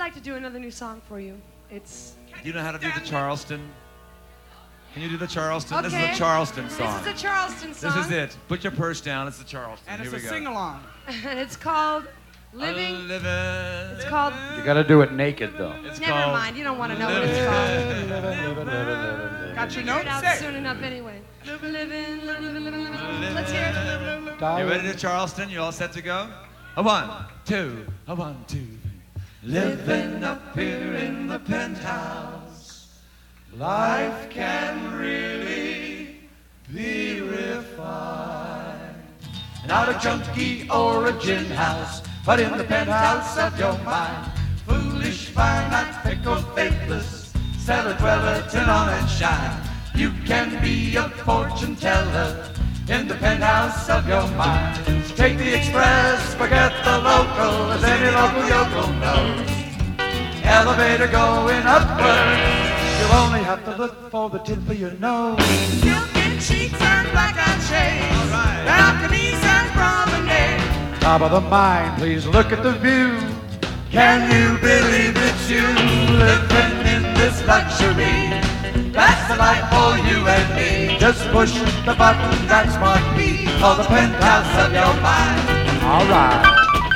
like to do another new song for you. It's. Do you know how to do the Charleston? Can you do the Charleston? Okay. This is a Charleston song. This is a Charleston song. This is it. Put your purse down. It's the Charleston. And Here it's we a go. sing-along. And it's called Living. Living. It's called. You gotta do it naked, though. It's Never called mind. You don't want to know what it's called. Got your Figure notes? it out Sick. soon enough anyway. Living. Let's hear it. You ready to Charleston? You all set to go? A 1, 2, a 1, 2, 3. Living up here in the penthouse, life can really be refined. Not a junky or a gin house, but in the penthouse of your mind. Foolish, fine, not fickle, faithless, cellar dweller, turn on and shine. You can be a fortune teller in the penthouse of your mind. Take the express, forget the local, as any local yokel knows. Elevator going upward, you only have to look for the tip of your nose. Silken sheets and blackout shades. Balconies and promenade. Top of the mind, please look at the view. Can you believe it's you living in this luxury? That's the life for you and me. Just push the button, that's Smart B, for the penthouse of your mind. All right.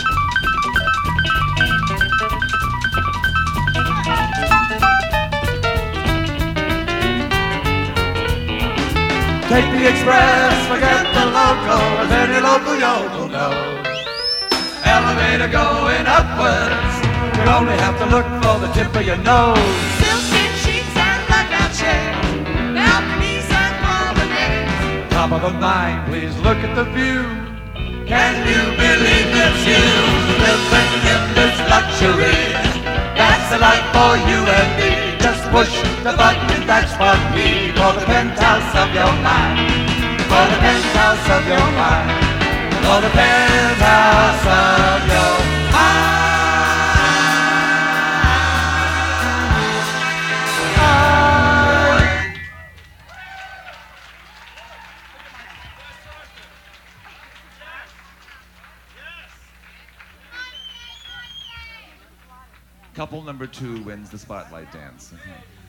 Take the express, forget the local, as any local yokel knows. Elevator going upwards, you only have to look for the tip of your nose. Silken sheets and blackout shades. Balconies and promenades. Top of the mind, please look at the view. Can you believe it's you living in this luxury? That's the life for you and me. Just push the button, that's for me, for the penthouse of your mind. For the penthouse of your mind. For the penthouse of your mind. Couple number 2 wins the spotlight dance.